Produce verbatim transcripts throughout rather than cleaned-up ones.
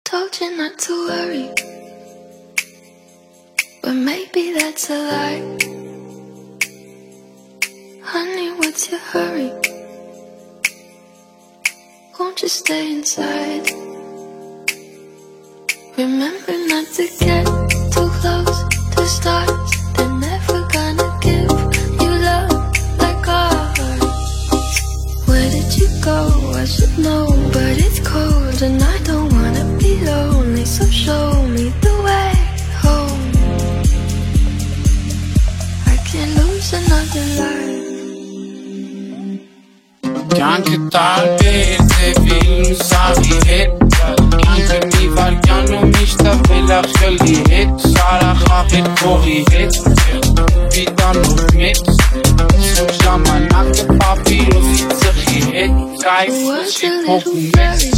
Told you not to worry, but maybe that's a lie. Honey, what's your hurry? Won't you stay inside? Remember not to get too close to stars. They're never gonna give you love like ours. Where did you go? I should know, but it's cold and I don't wanna be lonely. So show me the way home. I can't lose another life. Kyanke tarbe film sahi het Kyanke mi varganu mishta vela khali het Sara khafet kohi het Vidan met Zamanak papyrus tsikhi het Kai Was a little fairy.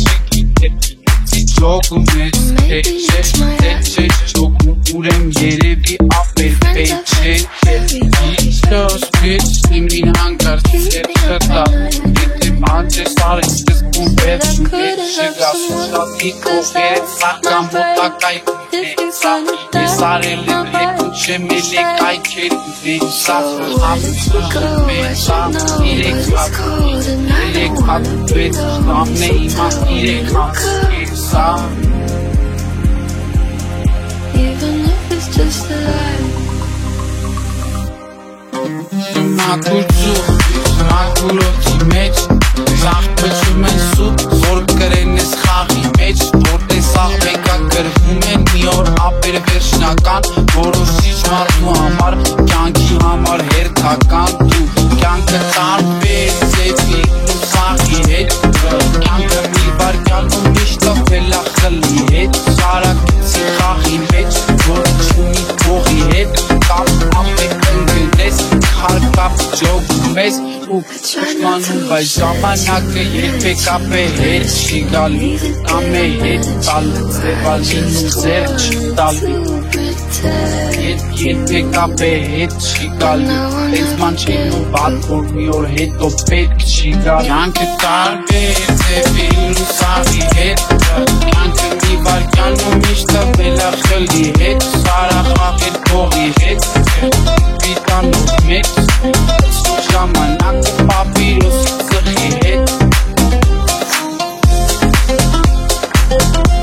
Jogu met Teche Jogu urem yere bi afer peche Ishtos bitch Nimin hangar Serkata Mante sare stes kun bet Shiga susta tiko bet Saka mota kai Sa Sare lele kuche mele kai Keri Sa Hamsa Besa Irek at Irek at Bet Namne ima Irek at Sa Even if it's just a lie. Makucu Makuloti mech Zahbechum en sut Zor keren es khaghi mech Vorte sah beka krվում են մի օր ապեր վերջնական Որոշիչ մարդու համար Կյանքի համար հերթական Դու կյանքը տարբեր ձևի ու սաղի հետ Կյանքը մի վարկյալում միշտ վելա խլի հետ Շարակցի խաղի մեջ Որ չունի փողի հետ Կամ ապեք ընգնես Քարկապ ջոգում ես ու Ուշմանում բայց ժամանակը երբեք ապե հետ չի գալի Ամե հետ տալ ձևալին ու ձեր չտալի Երբեք ապե հետ չի գալի Հենց ման չեն ու բատ որ մի օր հետո պետք չի գալի Կյանքը տարբեր ձևի ու սաղի հետ Կյանքը մի վարկյան ու միշտը վելա խլի հետ Սարա խաղեր փողի հետ Վիտանով մեծ Ժամանակը papyrus tsikhi het